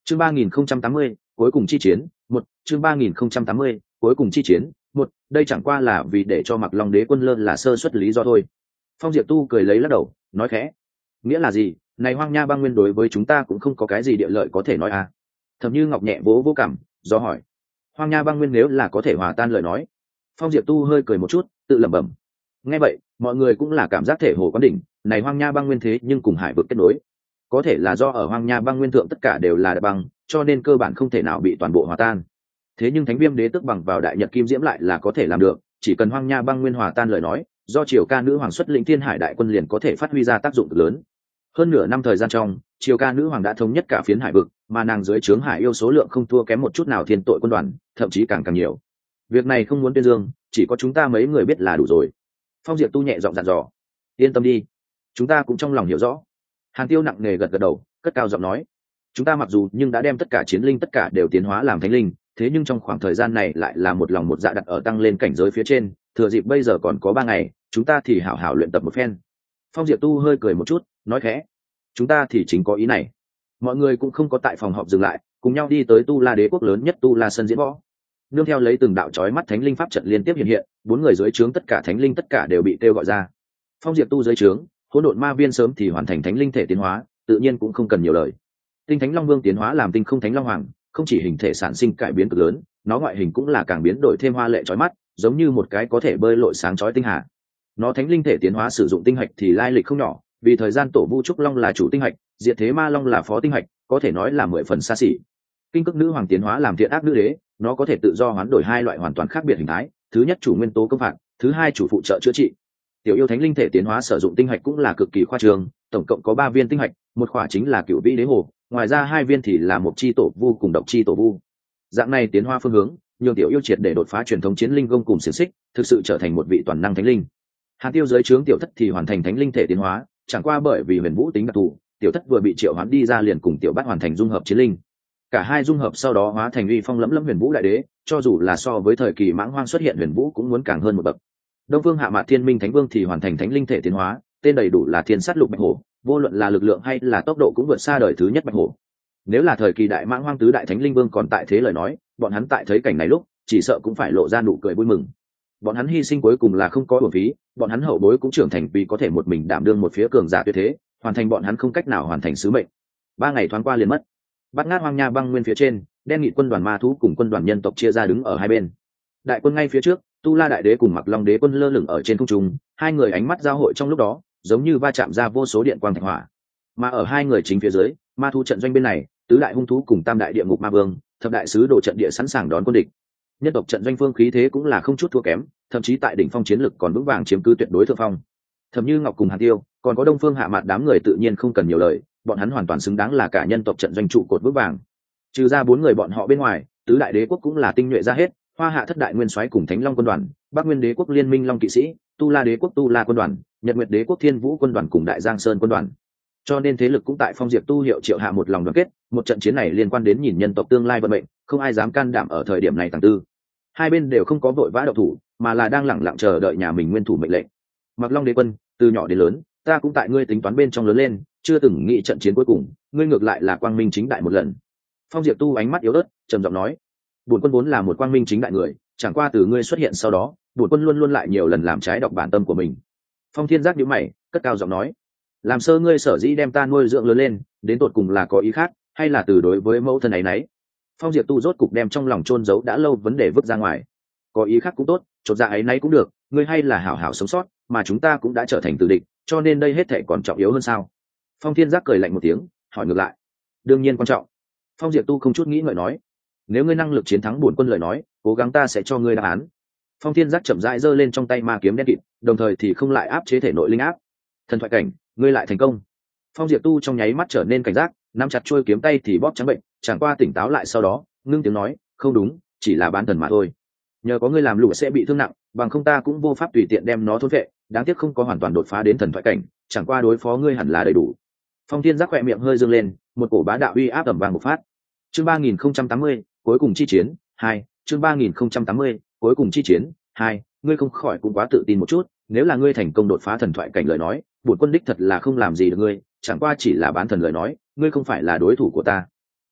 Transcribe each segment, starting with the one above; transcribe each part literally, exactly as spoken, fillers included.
chương ba nghìn không trăm tám mươi cuối cùng chi chiến một chương ba nghìn không trăm tám mươi cuối cùng chi chiến một đây chẳng qua là vì để cho Mặc Long đế quân lơ là sơ suất lý do thôi. Phong Diệp Tu cười lấy lắc đầu nói khẽ, nghĩa là gì? Này Hoang Nha băng nguyên đối với chúng ta cũng không có cái gì địa lợi có thể nói à. Thẩm Như Ngọc nhẹ vỗ vỗ cảm do hỏi, Hoang Nha băng nguyên nếu là có thể hòa tan lời nói. Phong Diệp Tu hơi cười một chút tự lẩm bẩm. Nghe vậy mọi người cũng là cảm giác thể hồ quán đỉnh, này Hoang Nha băng nguyên thế nhưng cùng hải vực kết nối, có thể là do ở Hoang Nha băng nguyên thượng tất cả đều là đại băng, cho nên cơ bản không thể nào bị toàn bộ hòa tan. Thế nhưng Thánh Viêm đế tức bằng vào đại nhật kim diễm lại là có thể làm được, chỉ cần Hoang Nha băng nguyên hòa tan lời nói, do Triều Ca nữ hoàng xuất lĩnh Thiên Hải đại quân liền có thể phát huy ra tác dụng cực lớn. Hơn nửa năm thời gian trong, Triều Ca nữ hoàng đã thống nhất cả phiến hải vực, mà nàng dưới trướng hải yêu số lượng không thua kém một chút nào thiên tội quân đoàn, thậm chí càng càng nhiều. Việc này không muốn tuyên dương, chỉ có chúng ta mấy người biết là đủ rồi. Phong Diệp Tu nhẹ giọng dặn dò, yên tâm đi, chúng ta cũng trong lòng hiểu rõ. Hàn Tiêu nặng nề gật gật đầu, cất cao giọng nói, chúng ta mặc dù nhưng đã đem tất cả chiến linh tất cả đều tiến hóa làm thánh linh, thế nhưng trong khoảng thời gian này lại là một lòng một dạ đặt ở tăng lên cảnh giới phía trên, thừa dịp bây giờ còn có ba ngày, chúng ta thì hảo hảo luyện tập một phen. Phong Diệp Tu hơi cười một chút nói khẽ, chúng ta thì chính có ý này. Mọi người cũng không có tại phòng họp dừng lại, cùng nhau đi tới Tu La đế quốc lớn nhất Tu La sân diễn võ. Nương theo lấy từng đạo chói mắt thánh linh pháp trận liên tiếp hiện hiện, bốn người dưới trướng tất cả thánh linh tất cả đều bị kêu gọi ra. Phong Diệp Tu dưới trướng hỗn độn ma viên sớm thì hoàn thành thánh linh thể tiến hóa, tự nhiên cũng không cần nhiều lời. Tinh Thánh Long Vương tiến hóa làm Tinh Không Thánh Long Hoàng, không chỉ hình thể sản sinh cải biến cực lớn, nó ngoại hình cũng là càng biến đổi thêm hoa lệ chói mắt, giống như một cái có thể bơi lội sáng chói tinh hà. Nó thánh linh thể tiến hóa sử dụng tinh hạch thì lai lịch không nhỏ, vì thời gian tổ Vu Trúc Long là chủ tinh hạch, Diệt Thế Ma Long là phó tinh hạch, có thể nói là mười phần xa xỉ. Kinh Cực Nữ Hoàng tiến hóa làm Thiện Ác Nữ Đế, nó có thể tự do hoán đổi hai loại hoàn toàn khác biệt hình thái, thứ nhất chủ nguyên tố công phạt, thứ hai chủ phụ trợ chữa trị. Tiểu yêu thánh linh thể tiến hóa sử dụng tinh hạch cũng là cực kỳ khoa trương, tổng cộng có ba viên tinh hạch, một khỏa chính là Cửu Vĩ Đế Hồ, ngoài ra hai viên thì là một chi tổ vu cùng độc chi tổ vu. Dạng này tiến hóa phương hướng, nhường tiểu yêu triệt để đột phá truyền thống chiến linh gông cùng xiển xích, thực sự trở thành một vị toàn năng thánh linh. Hàn Tiêu dưới trướng tiểu thất thì hoàn thành thánh linh thể tiến hóa, chẳng qua bởi vì huyền vũ tính đặc thù, tiểu thất vừa bị triệu hoán đi ra liền cùng tiểu bát hoàn thành dung hợp chiến linh. Cả hai dung hợp sau đó hóa thành uy phong lẫm lẫm huyền vũ đại đế, cho dù là so với thời kỳ mãng hoang xuất hiện huyền vũ cũng muốn càng hơn một bậc. Đông Phương Hạ Mạt Thiên Minh Thánh Vương thì hoàn thành thánh linh thể tiến hóa, tên đầy đủ là Thiên Sát Lục Bạch Hổ, vô luận là lực lượng hay là tốc độ cũng vượt xa đời thứ nhất Bạch Hổ. Nếu là thời kỳ đại mãng hoang tứ đại thánh linh vương còn tại thế lời nói, bọn hắn tại thấy cảnh này lúc chỉ sợ cũng phải lộ ra nụ cười vui mừng. Bọn hắn hy sinh cuối cùng là không có uổng phí, bọn hắn hậu bối cũng trưởng thành vì có thể một mình đảm đương một phía cường giả tuyệt thế, hoàn thành bọn hắn không cách nào hoàn thành sứ mệnh. Ba ngày thoáng qua liền mất. Bát Ngát Hoang Nha băng nguyên phía trên, đen nghị quân đoàn ma thú cùng quân đoàn nhân tộc chia ra đứng ở hai bên. Đại quân ngay phía trước, Tu La đại đế cùng Mặc Long đế quân lơ lửng ở trên không trung, hai người ánh mắt giao hội trong lúc đó, giống như va chạm ra vô số điện quang thạch hỏa. Mà ở hai người chính phía dưới, ma thú trận doanh bên này, tứ đại hung thú cùng tam đại địa ngục ma vương, thập đại sứ đồ trận địa sẵn sàng đón quân địch. Nhân tộc trận doanh phương khí thế cũng là không chút thua kém, thậm chí tại đỉnh phong chiến lực còn vững vàng chiếm cứ tuyệt đối thượng phong. Thẩm Như Ngọc cùng Hàn Tiêu, còn có Đông Phương Hạ Mạt đám người tự nhiên không cần nhiều lời, bọn hắn hoàn toàn xứng đáng là cả nhân tộc trận doanh trụ cột vững vàng. Trừ ra bốn người bọn họ bên ngoài, tứ đại đế quốc cũng là tinh nhuệ ra hết, Hoa Hạ thất đại nguyên soái cùng Thánh Long quân đoàn, Bắc Nguyên đế quốc liên minh Long kỵ sĩ, Tu La đế quốc Tu La quân đoàn, Nhật Nguyệt đế quốc Thiên Vũ quân đoàn cùng Đại Giang Sơn quân đoàn. Cho nên thế lực cũng tại Phong Diệp Tu hiệu triệu hạ một lòng đoàn kết, một trận chiến này liên quan đến nhìn nhân tộc tương lai vận mệnh, không ai dám can đảm ở thời điểm này tàng tư. Hai bên đều không có vội vã động thủ, mà là đang lẳng lặng chờ đợi nhà mình nguyên thủ mệnh lệnh. Mặc Long đế quân, từ nhỏ đến lớn, ta cũng tại ngươi tính toán bên trong lớn lên, chưa từng nghĩ trận chiến cuối cùng, ngươi ngược lại là quang minh chính đại một lần. Phong Diệp Tu ánh mắt yếu ớt, trầm giọng nói, bổn quân vốn là một quang minh chính đại người, chẳng qua từ ngươi xuất hiện sau đó, bổn quân luôn luôn lại nhiều lần làm trái đọc bản tâm của mình. Phong Thiên Giác nhíu mày, cất cao giọng nói, làm sơ ngươi sở dĩ đem ta nuôi dưỡng lớn lên, đến tột cùng là có ý khác, hay là từ đối với mẫu thân ấy nấy? Phong Diệp Tu rốt cục đem trong lòng chôn giấu đã lâu vấn đề vứt ra ngoài. Có ý khác cũng tốt, chột dạ ấy nấy cũng được, ngươi hay là hảo hảo sống sót, mà chúng ta cũng đã trở thành tử địch, cho nên đây hết thảy còn trọng yếu hơn sao? Phong Thiên Giác cười lạnh một tiếng, hỏi ngược lại, đương nhiên quan trọng. Phong Diệp Tu không chút nghĩ ngợi nói, nếu ngươi năng lực chiến thắng bổn quân lời nói, cố gắng ta sẽ cho ngươi đáp án. Phong Thiên Giác chậm rãi giơ lên trong tay ma kiếm đen kịt, đồng thời thì không lại áp chế thể nội linh áp. Thần thoại cảnh, ngươi lại thành công. Phong Diệp Tu trong nháy mắt trở nên cảnh giác, nắm chặt chuôi kiếm tay thì bóp trắng bệnh, chẳng qua tỉnh táo lại sau đó, ngưng tiếng nói, không đúng, chỉ là bán thần mà thôi. Nhờ có ngươi làm lũ sẽ bị thương nặng, bằng không ta cũng vô pháp tùy tiện đem nó thôn vệ, đáng tiếc không có hoàn toàn đột phá đến thần thoại cảnh, chẳng qua đối phó ngươi hẳn là đầy đủ. Phong Thiên Giác khẽ miệng hơi dương lên, một cổ bá đạo uy áp ầm vang bộc phát. Chương ba nghìn không trăm tám mươi, cuối cùng chi chiến hai. Chương ba nghìn không trăm tám mươi, cuối cùng chi chiến hai. Ngươi không khỏi cũng quá tự tin một chút, nếu là ngươi thành công đột phá thần thoại cảnh lời nói, bổn quân đích thật là không làm gì được ngươi, chẳng qua chỉ là bán thần lời nói, ngươi không phải là đối thủ của ta.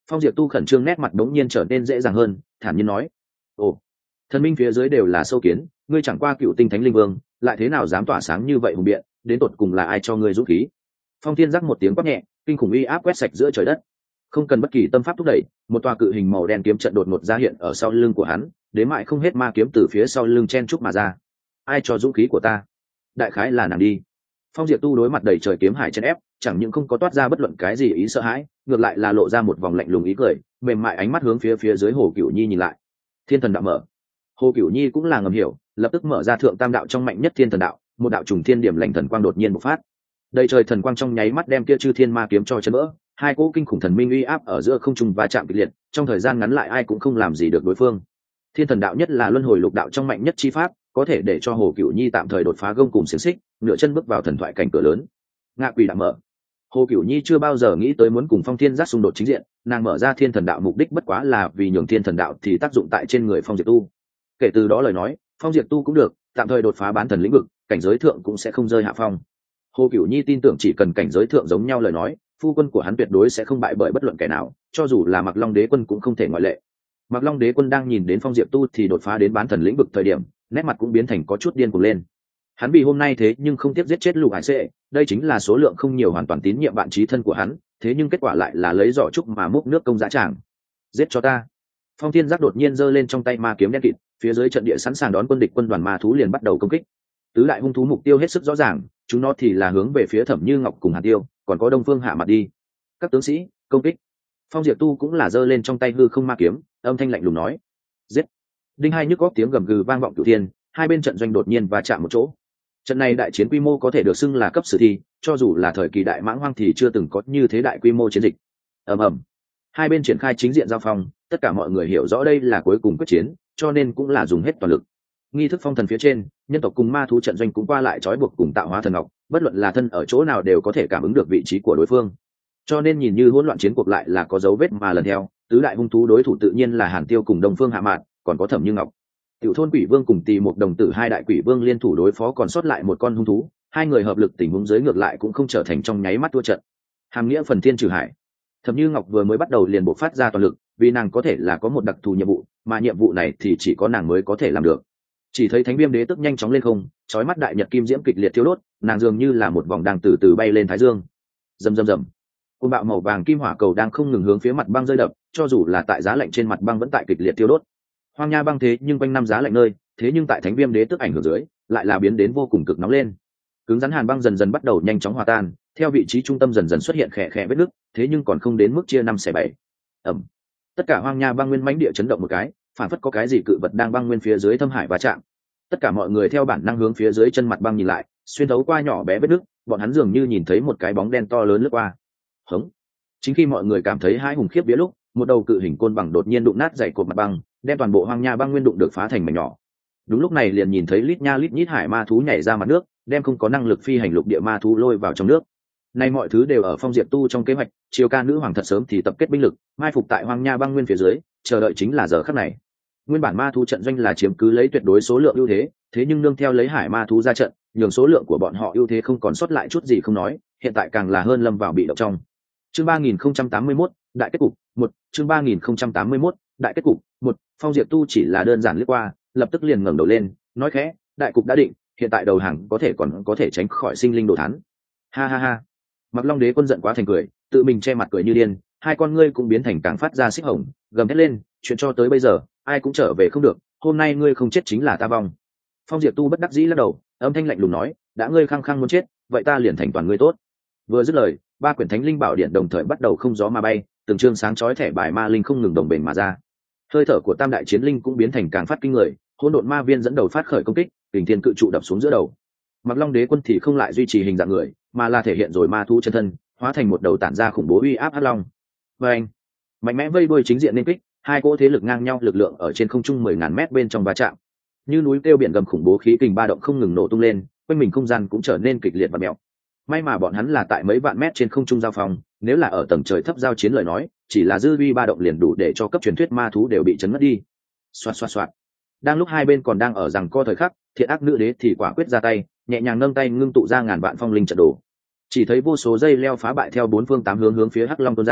Phong Diệp Tu khẩn trương, nét mặt đống nhiên trở nên dễ dàng hơn, thản nhiên nói: ồ, thần minh phía dưới đều là sâu kiến, ngươi chẳng qua cựu tinh thánh linh vương, lại thế nào dám tỏa sáng như vậy hùng biện, đến tột cùng là ai cho ngươi dũng khí? Phong Thiên giác một tiếng quát nhẹ, kinh khủng uy áp quét sạch giữa trời đất. Không cần bất kỳ tâm pháp thúc đẩy, một tòa cự hình màu đen kiếm trận đột ngột ra hiện ở sau lưng của hắn, đến mãi không hết ma kiếm từ phía sau lưng chen chúc mà ra. Ai cho dũng khí của ta? Đại khái là nàng đi. Phong Diệp Tu đối mặt đầy trời kiếm hải chen ép, chẳng những không có toát ra bất luận cái gì ý sợ hãi, ngược lại là lộ ra một vòng lạnh lùng ý cười, mềm mại ánh mắt hướng phía phía dưới Hồ Cửu Nhi nhìn lại. Thiên thần đạo mở. Hồ Cửu Nhi cũng là ngầm hiểu, lập tức mở ra thượng tam đạo trong mạnh nhất thiên thần đạo, một đạo trùng thiên điểm lạnh thần quang đột nhiên bộc phát. Đầy trời thần quang trong nháy mắt đem kia chư thiên ma kiếm cho chấn vỡ, hai cỗ kinh khủng thần minh uy áp ở giữa không trung va chạm kịch liệt, trong thời gian ngắn lại ai cũng không làm gì được đối phương. Thiên thần đạo nhất là luân hồi lục đạo trong mạnh nhất chi pháp, có thể để cho Hồ Cửu Nhi tạm thời đột phá gông cùng xiềng xích, nửa chân bước vào thần thoại cảnh cửa lớn. Ngạ quỷ đạo mở. Hồ Cửu Nhi chưa bao giờ nghĩ tới muốn cùng Phong Thiên Giác xung đột chính diện, nàng mở ra thiên thần đạo mục đích bất quá là vì nhường thiên thần đạo thì tác dụng tại trên người Phong Diệp Tu. Kể từ đó lời nói, Phong Diệp Tu cũng được, tạm thời đột phá bán thần lĩnh vực, cảnh giới thượng cũng sẽ không rơi hạ phong. Hồ Cửu Nhi tin tưởng chỉ cần cảnh giới thượng giống nhau lời nói, phu quân của hắn tuyệt đối sẽ không bại bởi bất luận kẻ nào, cho dù là Mặc Long Đế Quân cũng không thể ngoại lệ. Mặc Long Đế Quân đang nhìn đến Phong Diệp Tu thì đột phá đến bán thần lĩnh vực thời điểm, nét mặt cũng biến thành có chút điên cuồng lên. Hắn vì hôm nay thế nhưng không tiếc giết chết Lục Hải Sệ, đây chính là số lượng không nhiều hoàn toàn tín nhiệm bạn chí thân của hắn, thế nhưng kết quả lại là lấy giỏ trúc mà múc nước công dã tràng. Giết cho ta! Phong Thiên Giác đột nhiên giơ lên trong tay ma kiếm đen kịt, phía dưới trận địa sẵn sàng đón quân địch quân đoàn ma thú liền bắt đầu công kích. Tứ đại hung thú mục tiêu hết sức rõ ràng, chúng nó thì là hướng về phía Thẩm Như Ngọc cùng Hàn Tiêu, còn có Đông Phương Hạ mặt đi. Các tướng sĩ, công kích! Phong Diệp Tu cũng là giơ lên trong tay hư không ma kiếm, âm thanh lạnh lùng nói: giết! Đinh hai nhức góc tiếng gầm gừ vang vọng cửu thiên, hai bên trận doanh đột nhiên va chạm một chỗ. Trận này đại chiến quy mô có thể được xưng là cấp sử thi, cho dù là thời kỳ đại mãng hoang thì chưa từng có như thế đại quy mô chiến dịch. Ầm ầm, hai bên triển khai chính diện giao phong, tất cả mọi người hiểu rõ đây là cuối cùng quyết chiến, cho nên cũng là dùng hết toàn lực. Nghi thức phong thần phía trên, nhân tộc cùng ma thú trận doanh cũng qua lại trói buộc cùng tạo hóa thần ngọc, bất luận là thân ở chỗ nào đều có thể cảm ứng được vị trí của đối phương. Cho nên nhìn như hỗn loạn chiến cuộc lại là có dấu vết mà lần theo, tứ đại hung thú đối thủ tự nhiên là Hàn Tiêu cùng Đông Phương Hạ Mạn, còn có Thẩm Như Ngọc. Tiểu thôn quỷ vương cùng Tỳ một đồng tử hai đại quỷ vương liên thủ đối phó còn sót lại một con hung thú, hai người hợp lực tình huống dưới ngược lại cũng không trở thành trong nháy mắt thua trận. Hàm nghĩa phần thiên trừ hải. Thẩm Như Ngọc vừa mới bắt đầu liền bộc phát ra toàn lực, vì nàng có thể là có một đặc thù nhiệm vụ, mà nhiệm vụ này thì chỉ có nàng mới có thể làm được. Chỉ thấy Thánh Viêm Đế tức nhanh chóng lên không, chói mắt đại nhật kim diễm kịch liệt thiêu đốt, nàng dường như là một vòng đang từ từ bay lên thái dương. Rầm rầm rầm. Cơn bạo màu vàng kim hỏa cầu đang không ngừng hướng phía mặt băng rơi đập, cho dù là tại giá lạnh trên mặt băng vẫn tại kịch liệt thiêu đốt. Hoang Nha băng thế nhưng quanh năm giá lạnh nơi, thế nhưng tại Thánh Viêm Đế tức ảnh hưởng dưới, lại là biến đến vô cùng cực nóng lên. Cứng rắn hàn băng dần dần bắt đầu nhanh chóng hòa tan, theo vị trí trung tâm dần dần xuất hiện khẽ khẽ vết nứt, thế nhưng còn không đến mức chia năm xẻ bảy. Ầm. Tất cả Hoang Nha băng nguyên mãnh địa chấn động một cái, phản phất có cái gì cự vật đang băng nguyên phía dưới thâm hải va chạm. Tất cả mọi người theo bản năng hướng phía dưới chân mặt băng nhìn lại, xuyên thấu qua nhỏ bé vết nứt, bọn hắn dường như nhìn thấy một cái bóng đen to lớn lướt qua. Hống. Chính khi mọi người cảm thấy hai hùng khiếp vía lúc, một đầu cự hình côn bằng đột nhiên đụng nát dày cột mặt băng, đem toàn bộ Hoang Nha băng nguyên đụng được phá thành mảnh nhỏ. Đúng lúc này liền nhìn thấy lít nha lít nhít hải ma thú nhảy ra mặt nước, đem không có năng lực phi hành lục địa ma thú lôi vào trong nước. Nay mọi thứ đều ở Phong Diệp Tu trong kế hoạch, Triều Ca nữ hoàng thật sớm thì tập kết binh lực, mai phục tại Hoang Nha băng nguyên phía dưới, chờ đợi chính là giờ khắc này. Nguyên bản ma thú trận doanh là chiếm cứ lấy tuyệt đối số lượng ưu thế, thế nhưng nương theo lấy hải ma thú ra trận, nhường số lượng của bọn họ ưu thế không còn sót lại chút gì không nói, hiện tại càng là hơn lâm vào bị động trong. Chương ba nghìn không trăm tám mươi mốt, đại kết cục, một, chương ba nghìn không trăm tám mươi mốt, đại kết cục, một, Phong Diệp Tu chỉ là đơn giản lướt qua, lập tức liền ngẩng đầu lên, nói khẽ, đại cục đã định, hiện tại đầu hàng có thể còn có thể tránh khỏi sinh linh đồ thán. Ha ha ha. Mặc Long Đế Quân giận quá thành cười, tự mình che mặt cười như điên, hai con ngươi cũng biến thành càng phát ra xích hồng, gầm thét lên, chuyện cho tới bây giờ, ai cũng trở về không được, hôm nay ngươi không chết chính là ta vong. Phong Diệp Tu bất đắc dĩ lắc đầu, âm thanh lạnh lùng nói, đã ngươi khăng khăng muốn chết, vậy ta liền thành toàn ngươi tốt. Vừa dứt lời, ba quyển Thánh Linh Bảo Điện đồng thời bắt đầu không gió mà bay, từng chương sáng chói thẻ bài ma linh không ngừng đồng bền mà ra. Hơi thở của Tam đại chiến linh cũng biến thành càng phát kinh người, hỗn độn ma viên dẫn đầu phát khởi công kích, kình thiên cự trụ đập xuống giữa đầu. Mặc Long Đế Quân thì không lại duy trì hình dạng người, mà là thể hiện rồi ma thú chân thân, hóa thành một đầu tản ra khủng bố uy áp hắc long. Và anh, mạnh mẽ vây đuôi chính diện nên kích, hai cỗ thế lực ngang nhau lực lượng ở trên không trung mười ngàn mét bên trong va chạm. Như núi kêu biển gầm khủng bố khí kình ba động không ngừng nổ tung lên, quanh mình không gian cũng trở nên kịch liệt và mèo. May mà bọn hắn là tại mấy vạn mét trên không trung giao phòng, nếu là ở tầng trời thấp giao chiến lời nói, chỉ là dư uy ba động liền đủ để cho cấp truyền thuyết ma thú đều bị chấn ngất đi. Xoạt xoạt xoạt. Đang lúc hai bên còn đang ở rằng co thời khắc, Thiện Ác Nữ Đế thì quả quyết ra tay, nhẹ nhàng nâng tay ngưng tụ ra ngàn vạn phong linh trận đồ. Chỉ thấy vô số dây leo phá bại theo bốn phương tám hướng hướng phía Hắc Long tuôn ra,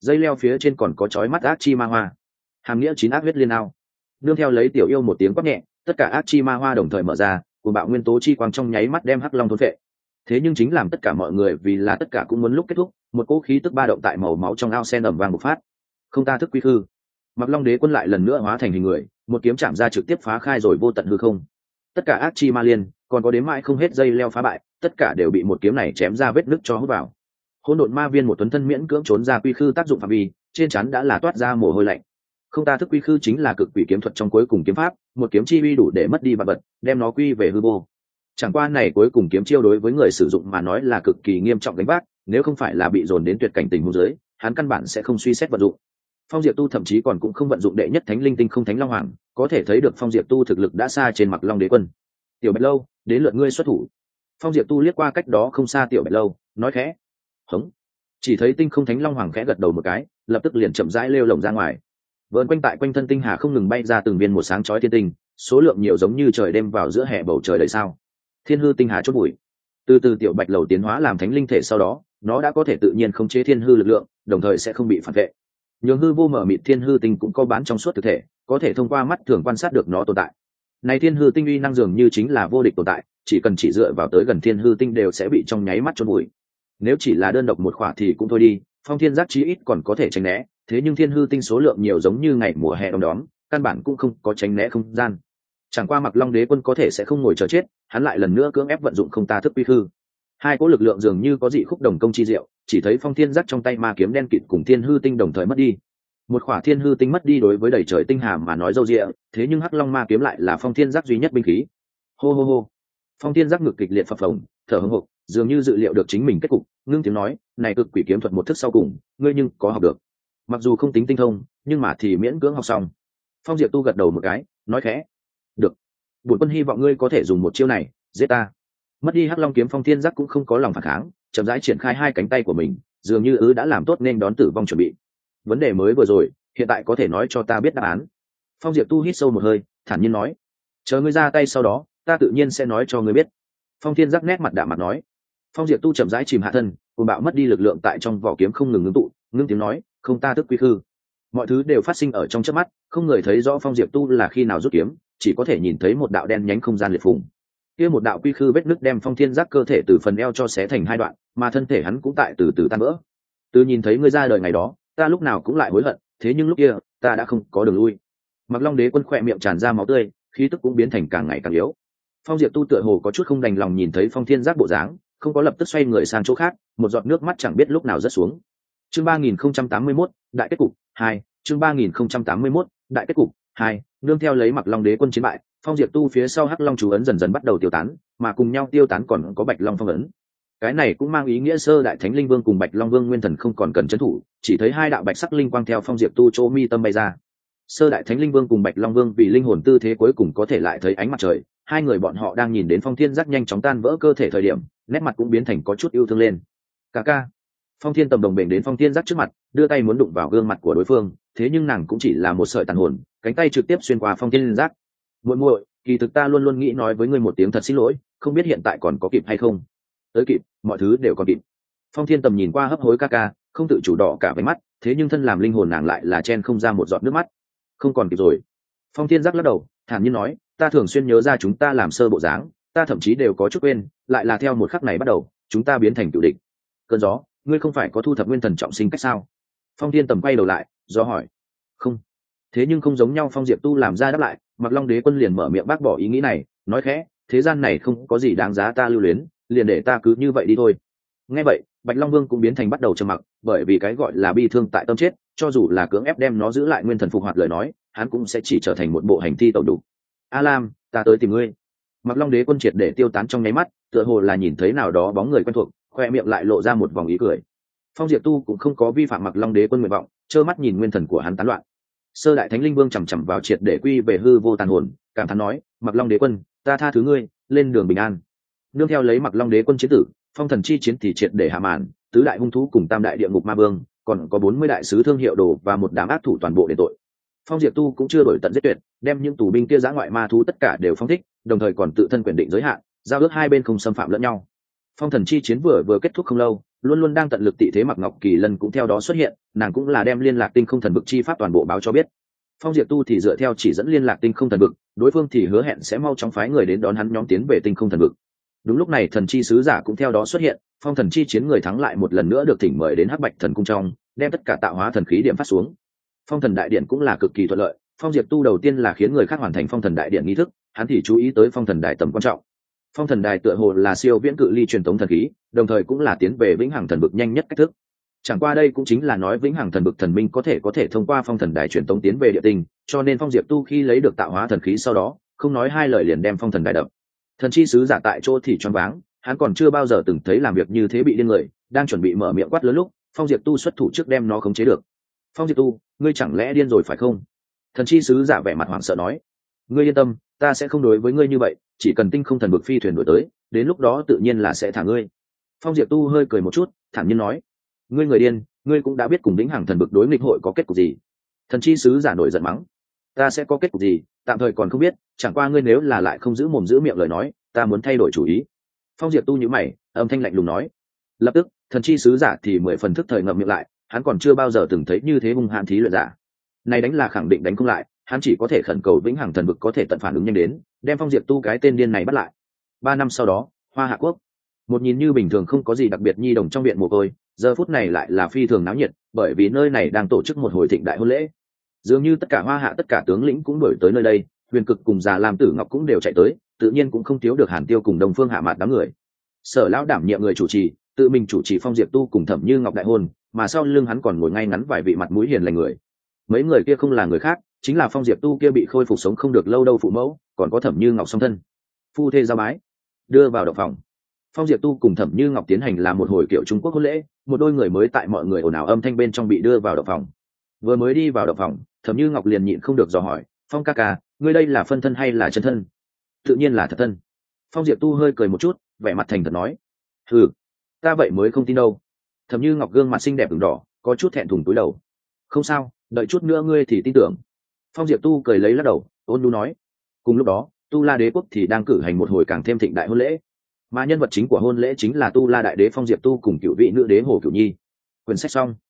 dây leo phía trên còn có chói mắt ác chi ma hoa, hàm nghĩa chín ác huyết liên ao. Nương theo lấy tiểu yêu một tiếng quát nhẹ, tất cả ác chi ma hoa đồng thời mở ra, cùng bạo nguyên tố chi quang trong nháy mắt đem hắc long thôn phệ. Thế nhưng chính làm tất cả mọi người vì là tất cả cũng muốn lúc kết thúc, một cỗ khí tức ba động tại màu máu trong ao sen ầm vang bộc phát. Không ta thức quy khư. Mặc Long Đế Quân lại lần nữa hóa thành hình người, một kiếm chạm ra trực tiếp phá khai rồi vô tận hư không. Tất cả ác chi ma liên, còn có đến mãi không hết dây leo phá bại, tất cả đều bị một kiếm này chém ra vết nứt cho hút vào. Hỗn độn ma viên một tuấn thân miễn cưỡng trốn ra quy khư tác dụng phạm vi, trên trán đã là toát ra mồ hôi lạnh. Không ta thức quy khư chính là cực quỷ kiếm thuật trong cuối cùng kiếm pháp, một kiếm chi uy đủ để mất đi vật vật, đem nó quy về hư vô. Chẳng qua này cuối cùng kiếm chiêu đối với người sử dụng mà nói là cực kỳ nghiêm trọng đánh vác, nếu không phải là bị dồn đến tuyệt cảnh tình huống dưới, hắn căn bản sẽ không suy xét vận dụng. Phong Diệp Tu thậm chí còn cũng không vận dụng đệ nhất thánh linh tinh không thánh long hoàng, có thể thấy được Phong Diệp Tu thực lực đã xa trên Mặc Long Đế Quân. Tiểu Bạch Lâu, đến lượt ngươi xuất thủ. Phong Diệp Tu liếc qua cách đó không xa Tiểu Bạch Lâu, nói khẽ. Hống. Chỉ thấy tinh không thánh long hoàng khẽ gật đầu một cái, lập tức liền chậm rãi lêu lồng ra ngoài. Vờn quanh tại quanh thân tinh hà không ngừng bay ra từng viên một sáng chói thiên tinh, số lượng nhiều giống như trời đêm vào giữa hè bầu trời đầy sao. Thiên hư tinh hà chốt bụi. Từ từ Tiểu Bạch Lầu tiến hóa làm thánh linh thể sau đó, nó đã có thể tự nhiên khống chế thiên hư lực lượng, đồng thời sẽ không bị phản vệ. Nhường hư vô mở mịt thiên hư tinh cũng có bán trong suốt thực thể, có thể thông qua mắt thường quan sát được nó tồn tại. Này thiên hư tinh uy năng dường như chính là vô địch tồn tại, chỉ cần chỉ dựa vào tới gần thiên hư tinh đều sẽ bị trong nháy mắt chôn bụi. Nếu chỉ là đơn độc một khỏa thì cũng thôi đi, Phong Thiên Giác chí ít còn có thể tránh né, thế nhưng thiên hư tinh số lượng nhiều giống như ngày mùa hè đông đóm, căn bản cũng không có tránh né không gian. Chẳng qua Mặc Long Đế Quân có thể sẽ không ngồi chờ chết, hắn lại lần nữa cưỡng ép vận dụng không ta thức quy khư. Hai cỗ lực lượng dường như có dị khúc đồng công chi diệu, chỉ thấy Phong Thiên Giác trong tay ma kiếm đen kịt cùng thiên hư tinh đồng thời mất đi. Một khỏa thiên hư tinh mất đi đối với đầy trời tinh hà mà nói dâu dịa, thế nhưng Hắc Long ma kiếm lại là Phong Thiên Giác duy nhất binh khí. Hô hô hô. Phong Thiên Giác ngực kịch liệt phập phồng, thở hổn hộc, dường như dự liệu được chính mình kết cục, ngưng tiếng nói, "Này cực quỷ kiếm thuật một thức sau cùng, ngươi nhưng có học được. Mặc dù không tính tinh thông, nhưng mà thì miễn cưỡng học xong." Phong Diệp Tu gật đầu một cái, nói khẽ, "Được. Bổn quân hy vọng ngươi có thể dùng một chiêu này, giết ta." Mất đi Hắc Long kiếm, Phong Thiên Giác cũng không có lòng phản kháng, chậm rãi triển khai hai cánh tay của mình, dường như ứ đã làm tốt nên đón tử vong chuẩn bị. "Vấn đề mới vừa rồi, hiện tại có thể nói cho ta biết đáp án." Phong Diệp Tu hít sâu một hơi, thản nhiên nói, "Chờ ngươi ra tay sau đó, ta tự nhiên sẽ nói cho ngươi biết." Phong Thiên Giác nét mặt đạm mặt nói. Phong Diệp Tu chậm rãi chìm hạ thân, cuồng bạo mất đi lực lượng tại trong vỏ kiếm không ngừng ngưng tụ, ngưng tiếng nói, "Không ta thức quy khư." Mọi thứ đều phát sinh ở trong chớp mắt, không người thấy rõ Phong Diệp Tu là khi nào rút kiếm, chỉ có thể nhìn thấy một đạo đen nhánh không gian liệt phùng. Kia một đạo quy khư vết nứt đem Phong Thiên Giác cơ thể từ phần eo cho xé thành hai đoạn, mà thân thể hắn cũng tại từ từ tan vỡ. "Từ nhìn thấy ngươi ra đời ngày đó, ta lúc nào cũng lại hối hận, thế nhưng lúc kia, ta đã không có đường lui." Mặc Long Đế Quân khỏe miệng tràn ra máu tươi, khí tức cũng biến thành càng ngày càng yếu. Phong Diệp Tu tựa hồ có chút không đành lòng nhìn thấy Phong Thiên Giác bộ dáng, không có lập tức xoay người sang chỗ khác, một giọt nước mắt chẳng biết lúc nào rớt xuống. Chương ba nghìn không trăm tám mươi mốt, đại kết cục hai. Chương ba nghìn không trăm tám mươi mốt, đại kết cục hai. Nương theo lấy Mặc Long Đế Quân chiến bại, Phong Diệp Tu phía sau Hắc Long chú ấn dần dần bắt đầu tiêu tán, mà cùng nhau tiêu tán còn có Bạch Long phong ấn. Cái này cũng mang ý nghĩa Sơ Đại Thánh Linh Vương cùng Bạch Long Vương Nguyên Thần không còn cần trấn thủ, chỉ thấy hai đạo bạch sắc linh quang theo Phong Diệp Tu chỗ mi tâm bay ra. Sơ Đại Thánh Linh Vương cùng Bạch Long Vương vì linh hồn tư thế cuối cùng có thể lại thấy ánh mặt trời, hai người bọn họ đang nhìn đến Phong Thiên Giác nhanh chóng tan vỡ cơ thể thời điểm, nét mặt cũng biến thành có chút yêu thương lên. "Ca ca." Phong Thiên Tầm đồng bệnh đến Phong Thiên Giác trước mặt, đưa tay muốn đụng vào gương mặt của đối phương, thế nhưng nàng cũng chỉ là một sợi tàn hồn, cánh tay trực tiếp xuyên qua Phong Thiên Giác. "Muội muội, kỳ thực ta luôn luôn nghĩ nói với ngươi một tiếng thật xin lỗi, không biết hiện tại còn có kịp hay không?" "Tới kịp, mọi thứ đều còn kịp." Phong Thiên Tầm nhìn qua hấp hối ca ca, không tự chủ đỏ cả váy mắt, thế nhưng thân làm linh hồn nàng lại là chen không ra một giọt nước mắt. "Không còn kịp rồi." Phong Thiên Giác lắc đầu, thản nhiên nói, "Ta thường xuyên nhớ ra chúng ta làm sơ bộ dáng, ta thậm chí đều có chút quên, lại là theo một khắc này bắt đầu, chúng ta biến thành cựu địch." "Cơn gió, ngươi không phải có thu thập nguyên thần trọng sinh cách sao?" Phong Thiên Tầm quay đầu lại, do hỏi. "Không." Thế nhưng không giống nhau, Phong Diệp Tu làm ra đáp lại, Mặc Long Đế Quân liền mở miệng bác bỏ ý nghĩ này, nói khẽ, "Thế gian này không có gì đáng giá ta lưu luyến, liền để ta cứ như vậy đi thôi." Nghe vậy, Bạch Long Vương cũng biến thành bắt đầu trầm mặc, bởi vì cái gọi là bi thương tại tâm chết, cho dù là cưỡng ép đem nó giữ lại nguyên thần phục hoạt lời nói, hắn cũng sẽ chỉ trở thành một bộ hành thi tẩu đủ. "A Lam, ta tới tìm ngươi." Mặc Long Đế Quân triệt để tiêu tán trong nháy mắt, tựa hồ là nhìn thấy nào đó bóng người quen thuộc, khoe miệng lại lộ ra một vòng ý cười. Phong Diệp Tu cũng không có vi phạm Mặc Long Đế Quân nguyện vọng, trơ mắt nhìn nguyên thần của hắn tán loạn. Sơ Đại Thánh Linh Vương chầm chậm vào triệt để quy về hư vô tàn hồn, cảm thán nói, "Mặc Long Đế Quân, ta tha thứ ngươi, lên đường bình an." Nương theo lấy Mặc Long Đế Quân chiến tử, Phong Thần chi chiến thì triệt để hạ màn, tứ đại hung thú cùng tam đại địa ngục ma vương, còn có bốn mươi đại sứ thương hiệu đồ và một đám ác thủ toàn bộ đền tội. Phong Diệp Tu cũng chưa đổi tận giết tuyệt, đem những tù binh kia giã ngoại ma thú tất cả đều phong thích, đồng thời còn tự thân quyền định giới hạn, giao ước hai bên không xâm phạm lẫn nhau. Phong Thần chi chiến vừa vừa kết thúc không lâu, luôn luôn đang tận lực tị thế Mặc Ngọc Kỳ Lân cũng theo đó xuất hiện, nàng cũng là đem liên lạc tinh không thần vực chi pháp toàn bộ báo cho biết. Phong Diệp Tu thì dựa theo chỉ dẫn liên lạc tinh không thần vực, đối phương thì hứa hẹn sẽ mau chóng phái người đến đón hắn nhóm tiến về tinh không thần vực. Đúng lúc này thần chi sứ giả cũng theo đó xuất hiện, phong thần chi chiến người thắng lại một lần nữa được thỉnh mời đến Hắc Bạch thần cung trong, đem tất cả tạo hóa thần khí điểm phát xuống. Phong thần đại điện cũng là cực kỳ thuận lợi, Phong Diệp Tu đầu tiên là khiến người khác hoàn thành phong thần đại điện nghi thức, hắn thì chú ý tới phong thần đài tầm quan trọng. Phong thần đài tựa hồ là siêu viễn cự ly truyền tống thần khí, đồng thời cũng là tiến về vĩnh hằng thần vực nhanh nhất cách thức. Chẳng qua đây cũng chính là nói vĩnh hằng thần vực thần minh có thể có thể thông qua phong thần đài truyền tống tiến về địa tinh, cho nên Phong Diệp Tu khi lấy được tạo hóa thần khí sau đó, không nói hai lời liền đem phong thần đài đập. Thần chi sứ giả tại chỗ thì choáng váng, hắn còn chưa bao giờ từng thấy làm việc như thế bị điên người, đang chuẩn bị mở miệng quát lớn lúc, Phong Diệp Tu xuất thủ trước đem nó khống chế được. Phong Diệp Tu, ngươi chẳng lẽ điên rồi phải không? Thần chi sứ giả vẻ mặt hoảng sợ nói, ngươi yên tâm, ta sẽ không đối với ngươi như vậy, chỉ cần tinh không thần vực phi thuyền đuổi tới, đến lúc đó tự nhiên là sẽ thả ngươi. Phong Diệp Tu hơi cười một chút, thản nhiên nói, ngươi người điên, ngươi cũng đã biết cùng vĩnh hằng thần vực đối nghịch hội có kết cục gì. Thần chi sứ giả nổi giận mắng, ta sẽ có kết cục gì, tạm thời còn không biết, chẳng qua ngươi nếu là lại không giữ mồm giữ miệng lời nói, ta muốn thay đổi chủ ý. Phong Diệp Tu nhíu mày, âm thanh lạnh lùng nói. Lập tức, thần chi sứ giả thì mười phần thức thời ngậm miệng lại, hắn còn chưa bao giờ từng thấy như thế hung hãn thí luyện giả. Này đánh là khẳng định đánh không lại, hắn chỉ có thể khẩn cầu vĩnh hằng thần vực có thể tận phản ứng nhanh đến, đem Phong Diệp Tu cái tên điên này bắt lại. Ba năm sau đó, Hoa Hạ quốc, một nhìn như bình thường không có gì đặc biệt nhi đồng trong viện mồ côi, giờ phút này lại là phi thường náo nhiệt, bởi vì nơi này đang tổ chức một hồi thịnh đại hôn lễ. Dường như tất cả Hoa Hạ tất cả tướng lĩnh cũng đuổi tới nơi đây, Huyền Cực cùng Già Lam Tử Ngọc cũng đều chạy tới, tự nhiên cũng không thiếu được Hàn Tiêu cùng Đông Phương Hạ Mạt đám người. Sở lão đảm nhiệm người chủ trì, tự mình chủ trì Phong Diệp Tu cùng Thẩm Như Ngọc đại hôn, mà sau lưng hắn còn ngồi ngay ngắn vài vị mặt mũi hiền lành người. Mấy người kia không là người khác, chính là Phong Diệp Tu kia bị khôi phục sống không được lâu đâu phụ mẫu, còn có Thẩm Như Ngọc song thân. Phu thê giao bái, đưa vào động phòng. Phong Diệp Tu cùng Thẩm Như Ngọc tiến hành làm một hồi kiểu Trung Quốc hôn lễ, một đôi người mới tại mọi người ồn ào âm thanh bên trong bị đưa vào động phòng. Vừa mới đi vào động phòng, Thẩm Như Ngọc liền nhịn không được dò hỏi, Phong ca ca, ngươi đây là phân thân hay là chân thân? Tự nhiên là thật thân. Phong Diệp Tu hơi cười một chút, vẻ mặt thành thật nói, ừ, ta vậy mới không tin đâu. Thẩm Như Ngọc gương mặt xinh đẹp ửng đỏ, có chút thẹn thùng cúi đầu. Không sao, đợi chút nữa ngươi thì tin tưởng. Phong Diệp Tu cười lấy lắc đầu, ôn nhu nói. Cùng lúc đó, Tu La Đế quốc thì đang cử hành một hồi càng thêm thịnh đại hôn lễ, mà nhân vật chính của hôn lễ chính là Tu La Đại Đế Phong Diệp Tu cùng cựu vị nữ đế Hồ Cửu Nhi. Quyển sách xong.